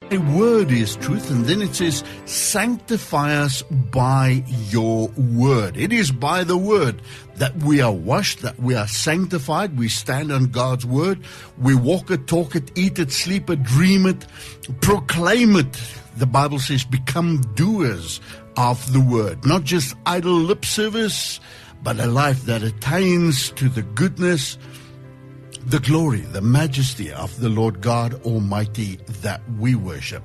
Thy word is truth. And then it says, sanctify us by your word. It is by the word that we are washed, that we are sanctified. We stand on God's word. We walk it, talk it, eat it, sleep it, dream it, proclaim it. The Bible says, become doers of the word. Not just idle lip service, but a life that attains to the goodness, the glory, the majesty of the Lord God Almighty that we worship.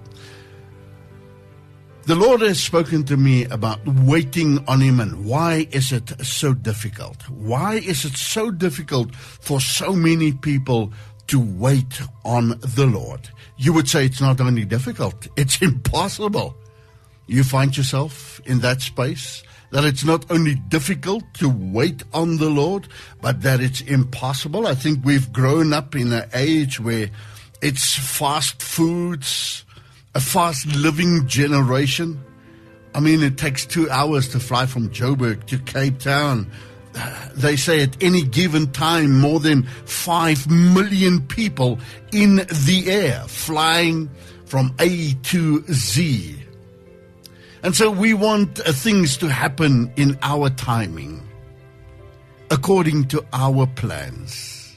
The Lord has spoken to me about waiting on Him, and why is it so difficult? Why is it so difficult for so many people to wait on the Lord? You would say it's not only difficult, it's impossible. You find yourself in that space, that it's not only difficult to wait on the Lord, but that it's impossible. I think we've grown up in an age where it's fast foods, a fast living generation. I mean, it takes 2 hours to fly from Joburg to Cape Town. They say at any given time, more than 5 million people in the air, flying from A to Z. And so we want things to happen in our timing, according to our plans.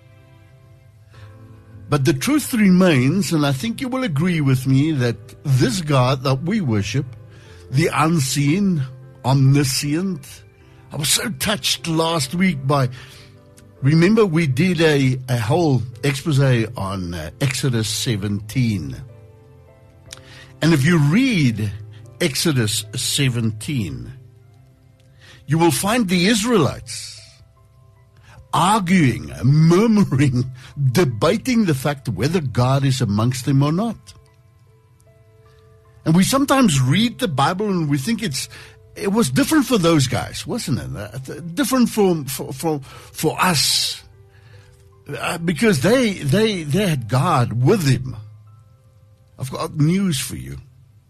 But the truth remains, and I think you will agree with me, that this God that we worship, the unseen, omniscient. I was so touched last week by, remember we did a whole expose on Exodus 17. And if you read Exodus 17, you will find the Israelites arguing, murmuring, debating the fact whether God is amongst them or not. And we sometimes read the Bible and we think it was different for those guys, wasn't it? Different for us, because they had God with them. I've got news for you.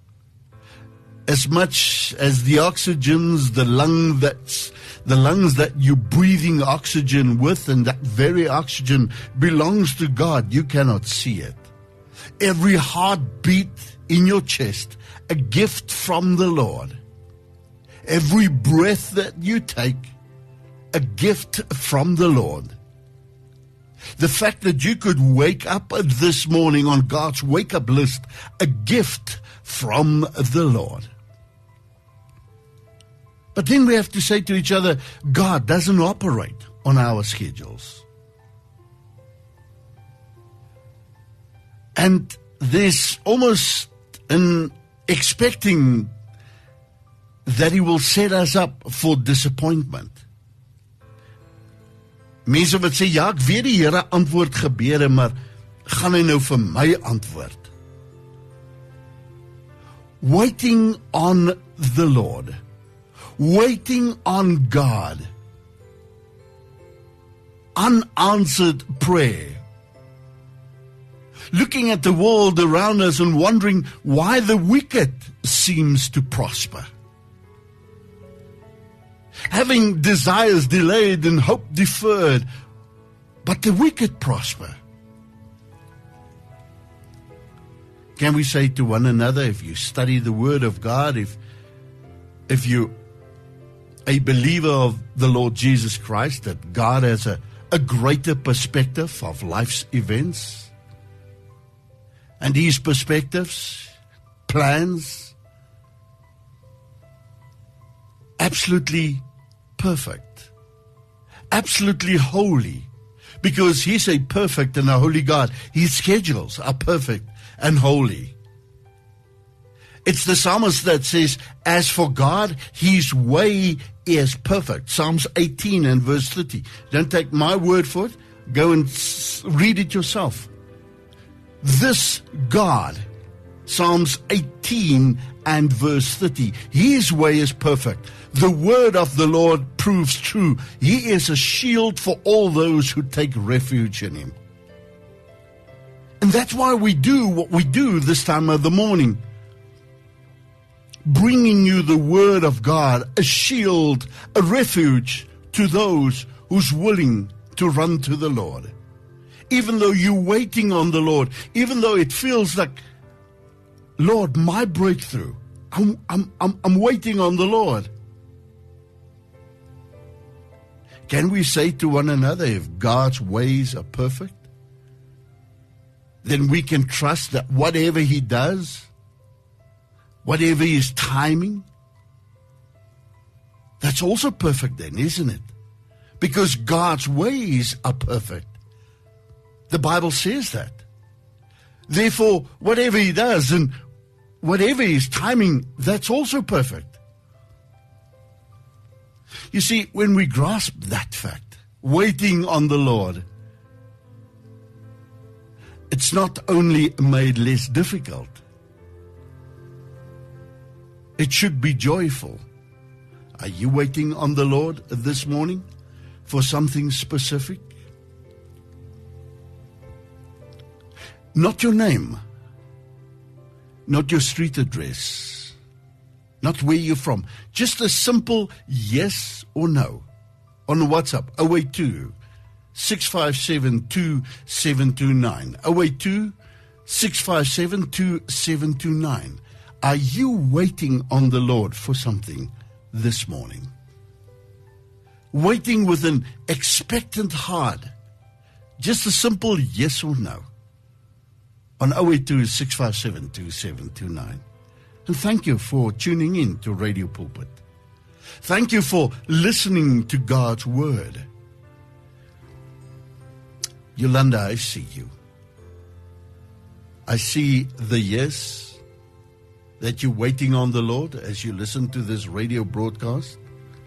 As much as the oxygens, the lungs that you're breathing oxygen with, and that very oxygen belongs to God, you cannot see it. Every heartbeat in your chest, a gift from the Lord. Every breath that you take, a gift from the Lord. The fact that you could wake up this morning on God's wake-up list, a gift from the Lord. But then we have to say to each other, God doesn't operate on our schedules. And there's almost an expecting that He will set us up for disappointment. Mense wat sê, ja, ek weet die Here antwoord gebede, maar gaan hy nou vir my antwoord? Waiting on the Lord. Waiting on God. Unanswered prayer. Looking at the world around us and wondering why the wicked seems to prosper. Having desires delayed and hope deferred, but the wicked prosper. Can we say to one another, if you study the Word of God, if you a believer of the Lord Jesus Christ, that God has a greater perspective of life's events, and His perspectives, plans, absolutely perfect, absolutely holy, because He's a perfect and a holy God. His schedules are perfect and holy. It's the psalmist that says, as for God, His way is perfect. Psalms 18 and verse 30. Don't take my word for it. Go and read it yourself. This God, Psalms 18 and verse 30, His way is perfect. The word of the Lord proves true. He is a shield for all those who take refuge in Him. And that's why we do what we do this time of the morning. Bringing you the word of God, a shield, a refuge to those who's willing to run to the Lord. Even though you're waiting on the Lord, even though it feels like Lord, my breakthrough, I'm waiting on the Lord. Can we say to one another, if God's ways are perfect, then we can trust that whatever He does, whatever His timing, that's also perfect then, isn't it? Because God's ways are perfect. The Bible says that. Therefore, whatever He does and whatever His timing, that's also perfect. You see, when we grasp that fact, waiting on the Lord, it's not only made less difficult, it should be joyful. Are you waiting on the Lord this morning for something specific? Not your name, not your street address, not where you're from. Just a simple yes or no on WhatsApp, 082 657 2729. 082 657 2729. Are you waiting on the Lord for something this morning? Waiting with an expectant heart. Just a simple yes or no on 082 657 2729. And thank you for tuning in to Radio Pulpit. Thank you for listening to God's Word. Yolanda, I see you. I see the yes that you're waiting on the Lord as you listen to this radio broadcast.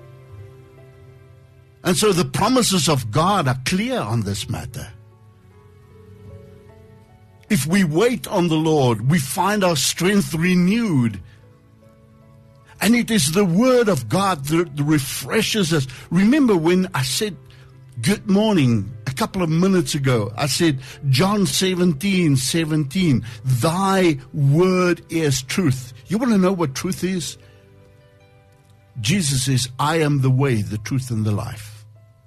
And so the promises of God are clear on this matter. If we wait on the Lord, we find our strength renewed. And it is the Word of God that refreshes us. Remember when I said good morning a couple of minutes ago, I said John 17:17, thy word is truth. You want to know what truth is? Jesus says, I am the way, the truth, and the life.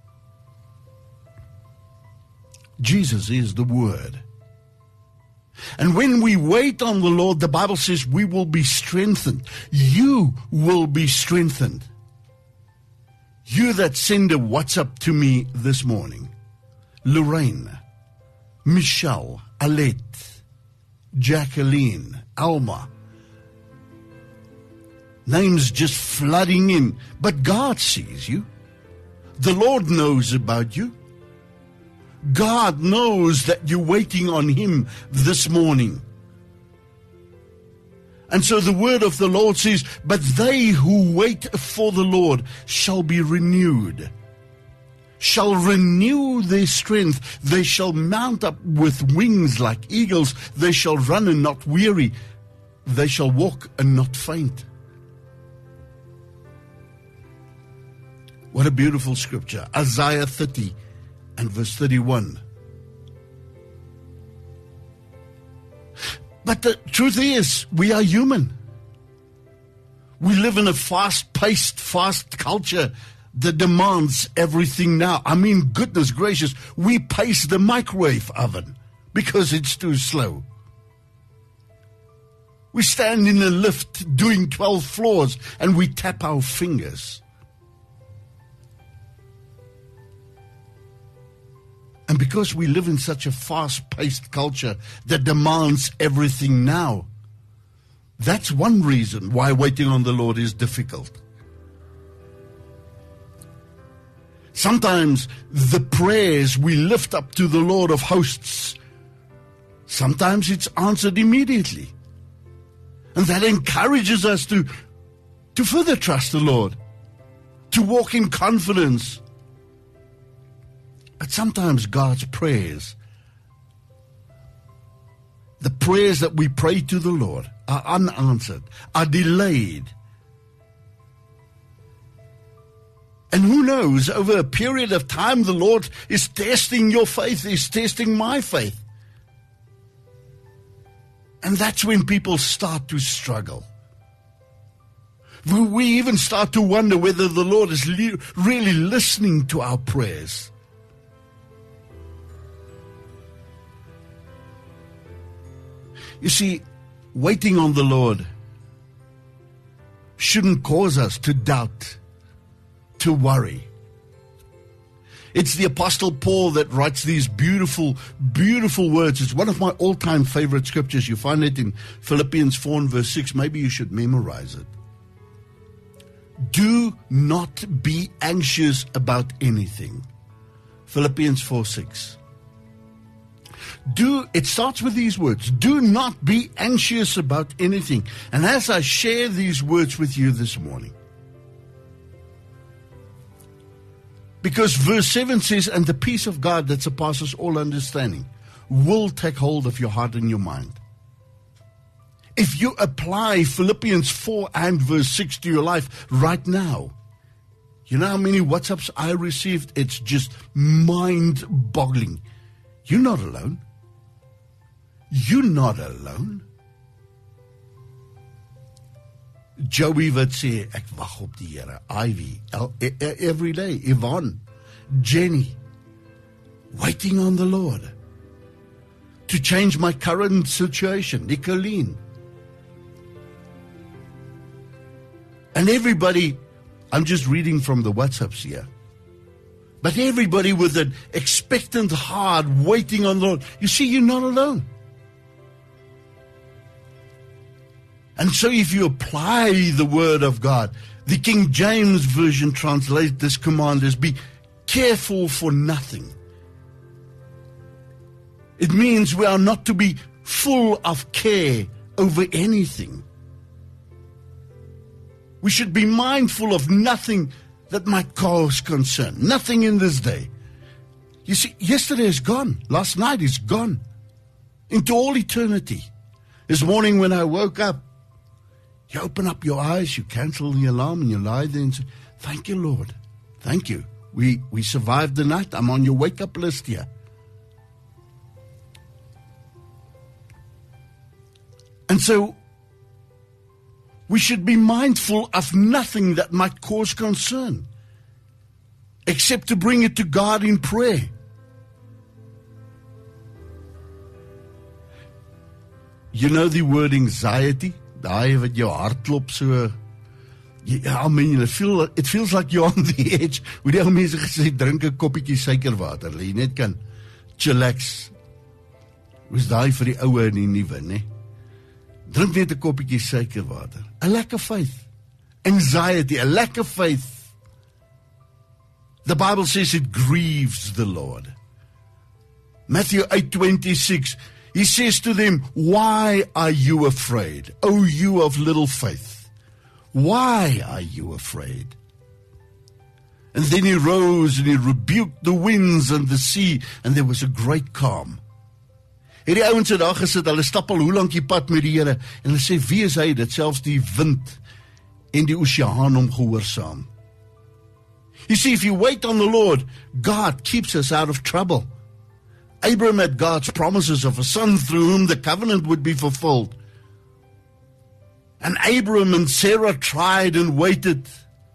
Jesus is the Word. And when we wait on the Lord, the Bible says we will be strengthened. You will be strengthened. You that send a WhatsApp to me this morning, Lorraine, Michelle, Alette, Jacqueline, Alma, names just flooding in. But God sees you. The Lord knows about you. God knows that you're waiting on Him this morning. And so the word of the Lord says, but they who wait for the Lord shall be renewed, shall renew their strength. They shall mount up with wings like eagles. They shall run and not weary. They shall walk and not faint. What a beautiful scripture. Isaiah 30 and verse 31. But the truth is, we are human. We live in a fast-paced, fast culture that demands everything now. I mean, goodness gracious, we pace the microwave oven because it's too slow. We stand in a lift doing 12 floors and we tap our fingers. And because we live in such a fast-paced culture that demands everything now, that's one reason why waiting on the Lord is difficult. Sometimes the prayers we lift up to the Lord of hosts, sometimes it's answered immediately. And that encourages us to further trust the Lord, to walk in confidence. But sometimes God's prayers, the prayers that we pray to the Lord, are unanswered, are delayed. And who knows, over a period of time, the Lord is testing your faith, is testing my faith. And that's when people start to struggle. We even start to wonder whether the Lord is really listening to our prayers. You see, waiting on the Lord shouldn't cause us to doubt, to worry. It's the Apostle Paul that writes these beautiful, beautiful words. It's one of my all-time favorite scriptures. You find it in Philippians 4 and verse 6. Maybe you should memorize it. Do not be anxious about anything. Philippians 4:6. It starts with these words. Do not be anxious about anything. And as I share these words with you this morning, because verse 7 says, and the peace of God that surpasses all understanding will take hold of your heart and your mind. If you apply Philippians 4 and verse 6 to your life right now, you know how many WhatsApps I received? It's just mind-boggling. You're not alone. You're not alone. Joey wat sê, ek wag op die Here. Ivy, every day. Yvonne, Jenny, waiting on the Lord to change my current situation. Nicolene. And everybody, I'm just reading from the WhatsApps here, but everybody with an expectant heart waiting on the Lord. You see, you're not alone. And so if you apply the word of God, the King James Version translates this command as be careful for nothing. It means we are not to be full of care over anything. We should be mindful of nothing that might cause concern. Nothing in this day. You see, yesterday is gone. Last night is gone. Into all eternity. This morning when I woke up, you open up your eyes, you cancel the alarm, and you lie there and say, thank you, Lord. Thank you. We survived the night. I'm on your wake-up list here. And so, we should be mindful of nothing that might cause concern, except to bring it to God in prayer. You know the word anxiety? Daai wat jou hart klop so. I mean, it feels like you're on the edge. Hoe die ou mense gesê, drink 'n koppietjie suikerwater, dat jy net kan chillax. Hoe's daai vir die oue en die nuwe, né? Drink net 'n koppietjie suikerwater. 'n Lack of faith. Anxiety, a lack of faith. The Bible says it grieves the Lord. Matthew 8:26. He says to them, why are you afraid, O you of little faith? Why are you afraid? And then he rose and he rebuked the winds and the sea, and there was a great calm. Hierdie ouens het daar gesit, hulle stap al hoe lank die pad met die Here, en hulle sê, wie is hy, dat selfs die wind en die oseaan hom gehoorsaam? You see, if you wait on the Lord, God keeps us out of trouble. Abraham had God's promises of a son through whom the covenant would be fulfilled. And Abraham and Sarah tried and waited.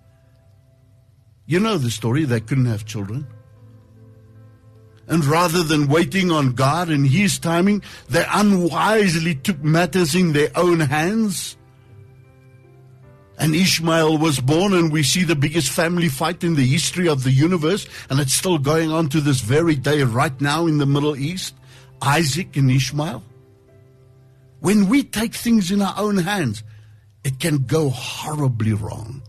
You know the story, they couldn't have children. And rather than waiting on God and His timing, they unwisely took matters in their own hands. And Ishmael was born, and we see the biggest family fight in the history of the universe, and it's still going on to this very day right now in the Middle East. Isaac and Ishmael. When we take things in our own hands, it can go horribly wrong.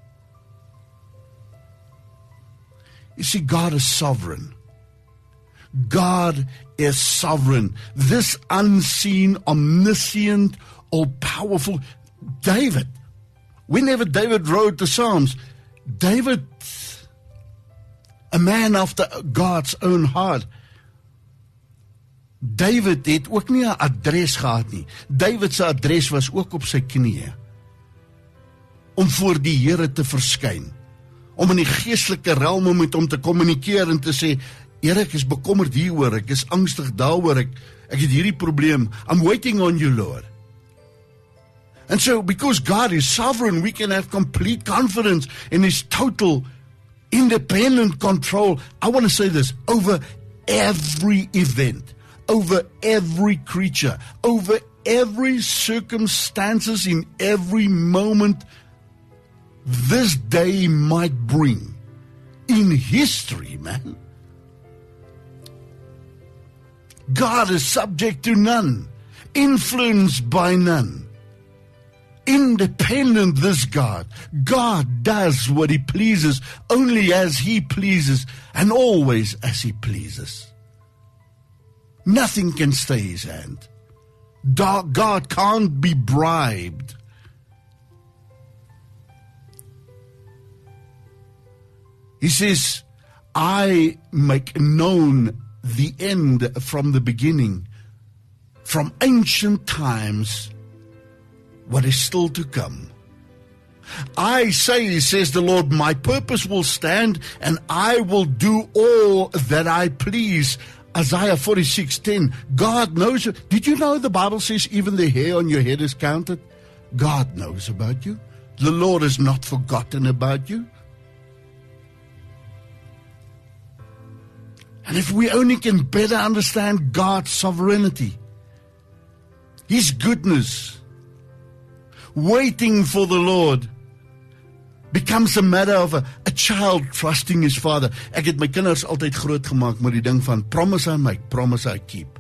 You see, God is sovereign. God is sovereign. This unseen, omniscient, all-powerful David. Whenever David wrote the Psalms, David, a man after God's own heart, David het ook nie 'n adres gehad nie. David se adres was ook op sy knieë. Om voor die Here te verskyn. Om in die geestelike realm met hom te kommunikeer en te sê, Here, ek is bekommerd hieroor, ek is angstig daaroor, ek het hierdie probleem. I'm waiting on you, Lord. And so, because God is sovereign, we can have complete confidence in His total, independent control. I want to say this, over every event, over every creature, over every circumstances, in every moment this day might bring. In history, man. God is subject to none, influenced by none. Independent, this God. God does what He pleases, only as He pleases, and always as He pleases. Nothing can stay His hand. God can't be bribed. He says, I make known the end from the beginning, from ancient times, what is still to come. I say, says the Lord, my purpose will stand, and I will do all that I please. Isaiah 46:10. God knows you. Did you know the Bible says even the hair on your head is counted? God knows about you. The Lord has not forgotten about you. And if we only can better understand God's sovereignty, His goodness, waiting for the Lord becomes a matter of a child trusting his father. Ek het my kinders altyd groot gemaak met die ding van promise I make, promise I keep.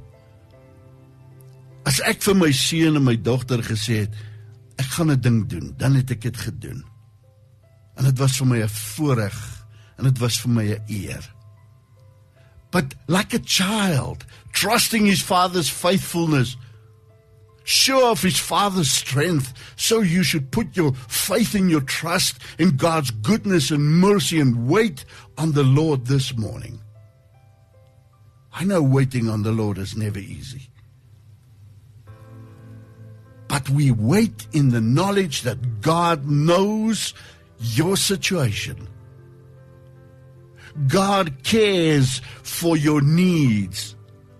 As ek vir my seun en my dogter gesê het, ek gaan 'n ding doen, dan het ek dit gedoen. En dit was vir my 'n voorreg, en dit was vir my 'n eer. But like a child, trusting his father's faithfulness, sure of his father's strength, so you should put your faith and your trust in God's goodness and mercy and wait on the Lord this morning. I know waiting on the Lord is never easy. But we wait in the knowledge that God knows your situation. God cares for your needs.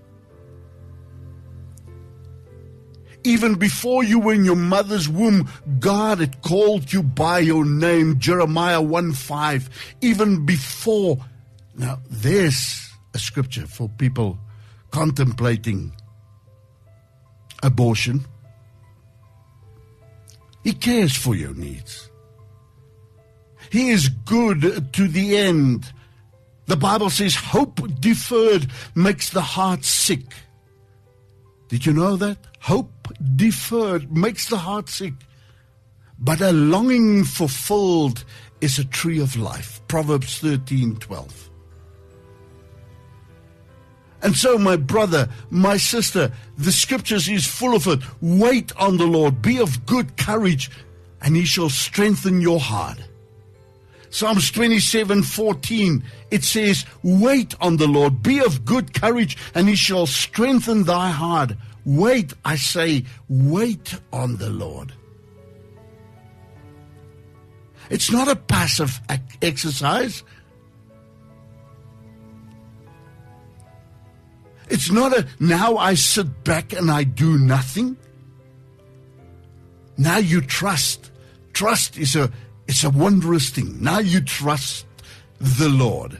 Even before you were in your mother's womb, God had called you by your name, Jeremiah 1:5. Even before. Now, there's a scripture for people contemplating abortion. He cares for your needs. He is good to the end. The Bible says hope deferred makes the heart sick. Did you know that? Hope deferred makes the heart sick. But a longing fulfilled is a tree of life. Proverbs 13:12. And so, my brother, my sister, the scriptures is full of it. Wait on the Lord. Be of good courage, and He shall strengthen your heart. Psalms 27:14, it says, wait on the Lord, be of good courage, and He shall strengthen thy heart. Wait, I say, wait on the Lord. It's not a passive exercise. It's not a, now I sit back and I do nothing. Now you trust. Trust is it's a wondrous thing. Now you trust the Lord.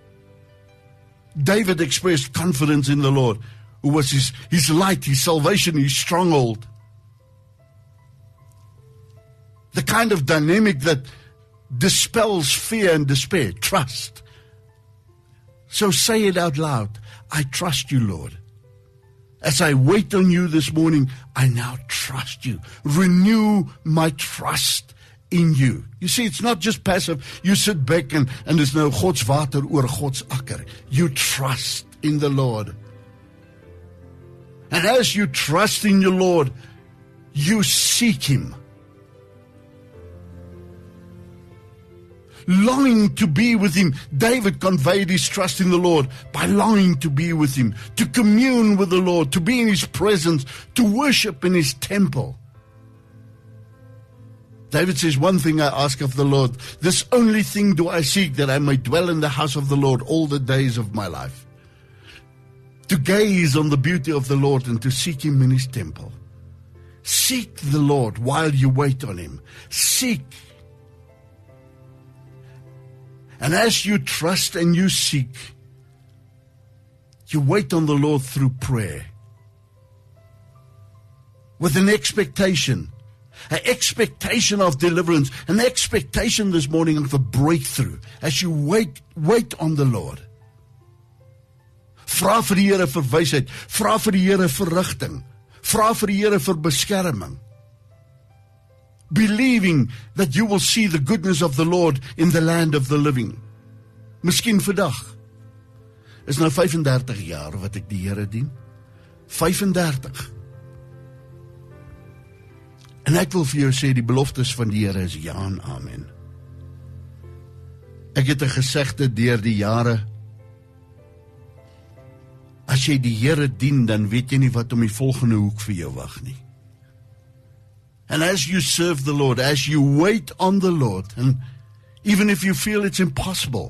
David expressed confidence in the Lord, who was his light, his salvation, his stronghold. The kind of dynamic that dispels fear and despair. Trust. So say it out loud. I trust you, Lord. As I wait on you this morning, I now trust you. Renew my trust in you. You see, it's not just passive. You sit back and there's no God's water oor God's akker. You trust in the Lord. And as you trust in your Lord, you seek Him. Longing to be with Him. David conveyed his trust in the Lord by longing to be with Him, to commune with the Lord, to be in His presence, to worship in His temple. David says, one thing I ask of the Lord, this only thing do I seek, that I may dwell in the house of the Lord all the days of my life. To gaze on the beauty of the Lord and to seek Him in His temple. Seek the Lord while you wait on Him. Seek. And as you trust and you seek, you wait on the Lord through prayer. with an expectation of deliverance, an expectation this morning of a breakthrough, as you wait on the Lord. Vra vir die Here vir wysheid, vra vir die Here vir rigting, vra vir die Here vir beskerming. Believing that you will see the goodness of the Lord in the land of the living. Miskien vandag. Is nou 35 jaar wat ek die Here dien. 35. En ek wil vir jou sê, die beloftes van die Here is ja en amen. Ek het 'n gesegde deur die jare, as jy die Here dien, dan weet jy nie wat om die volgende hoek vir jou wag nie. And as you serve the Lord, as you wait on the Lord, and even if you feel it's impossible,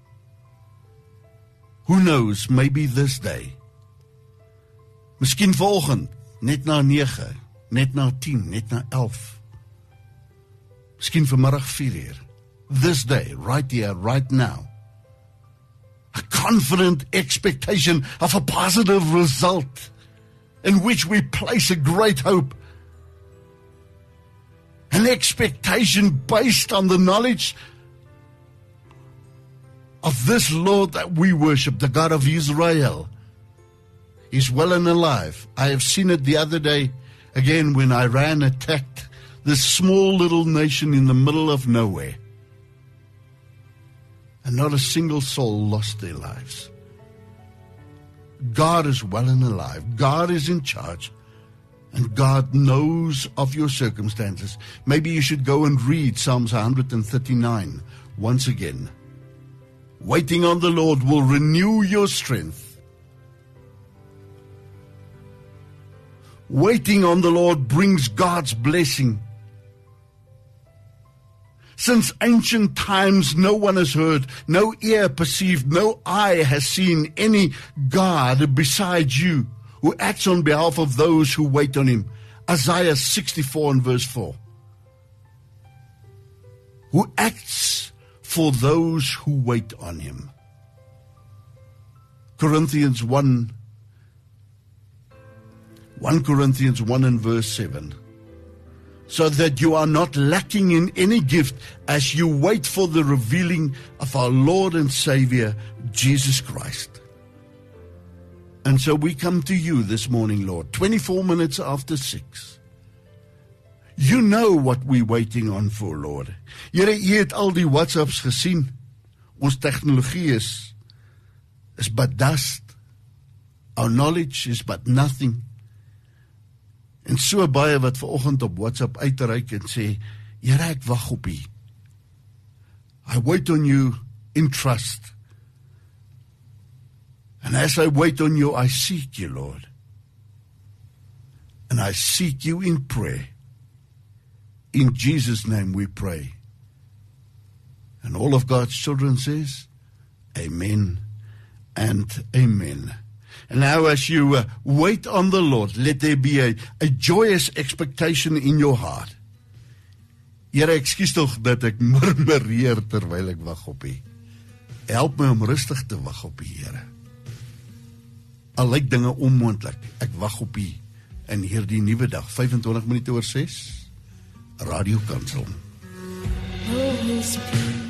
who knows, maybe this day, miskien volgend, net na 9, net na 10, net na 11, miskien vanmiddag 4 uur, this day, right here, right now, a confident expectation of a positive result in which we place a great hope. An expectation based on the knowledge of this Lord that we worship, the God of Israel. He's well and alive. I have seen it the other day, again, when Iran attacked this small little nation in the middle of nowhere. And not a single soul lost their lives. God is well and alive. God is in charge. And God knows of your circumstances. Maybe you should go and read Psalms 139 once again. Waiting on the Lord will renew your strength. Waiting on the Lord brings God's blessing. Since ancient times, no one has heard, no ear perceived, no eye has seen any God besides you, who acts on behalf of those who wait on him. Isaiah 64 and verse 4. Who acts for those who wait on him. Corinthians 1 Corinthians 1 and verse 7. So that you are not lacking in any gift as you wait for the revealing of our Lord and Savior, Jesus Christ. And so we come to you this morning, Lord, 24 minutes after 6. You know what we're waiting on for, Lord. Here, jy het al die WhatsApps gesien. Ons tegnologie is but dust. Our knowledge is but nothing. En so baie wat vanoggend op WhatsApp uitreik en sê, Here, ek wag op U. I wait on you in trust. And as I wait on you, I seek you, Lord. And I seek you in prayer. In Jesus' name we pray. And all of God's children says, Amen and Amen. And now as you wait on the Lord, let there be a joyous expectation in your heart. Here, ekskuus tog dat ek murmureer terwyl ek wag op U. Help my om rustig te wag op U, Here. Al lyk dinge onmoontlik, ek wag op U in hierdie nuwe dag, 25 minute oor 6, Radio Kansel.